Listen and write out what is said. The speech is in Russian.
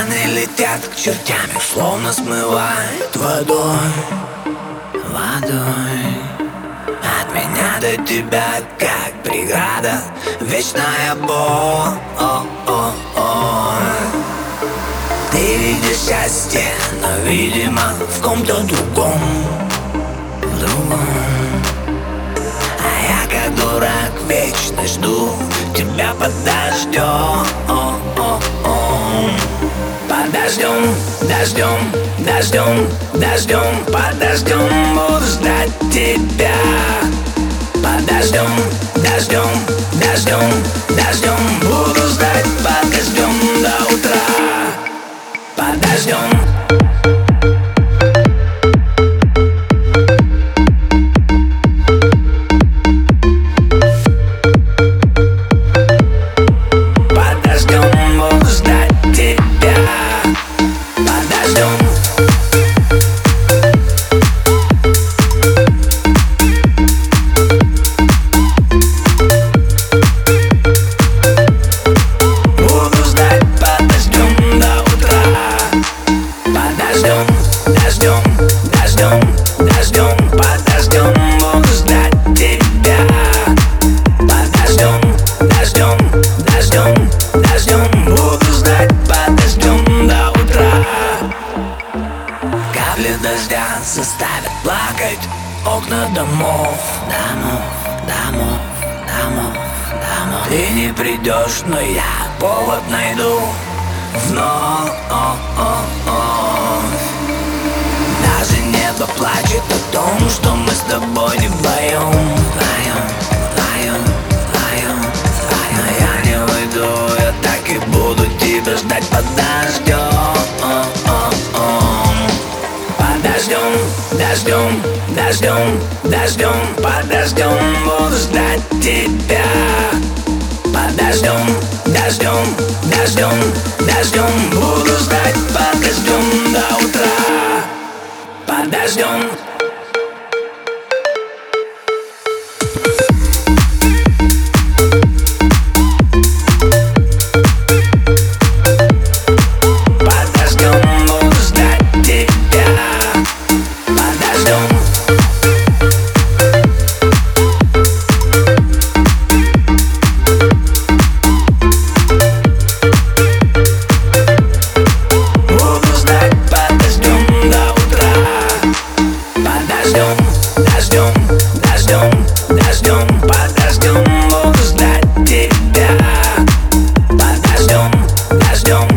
Туманы летят к чертям, их словно смывает водой. От меня до тебя, как преграда, вечная боль. Ты видишь счастье, но, видимо, в ком-то другом. А я, как дурак, вечно жду тебя под дождем. Под дождем, под дождем буду ждать тебя. Под дождем, буду ждать под дождем до утра. Под дождем. Капли дождя заставят плакать окна домов. Ты не придешь, но я повод найду вновь. Даже небо плачет о том, что мы с тобой не вдвоем. Но я не уйду, я так и буду тебя ждать под дождем. Под дождем буду ждать тебя. Под дождем буду ждать под дождем до утра. Под дождем. Дождем, под дождем буду ждать тебя. Под дождем.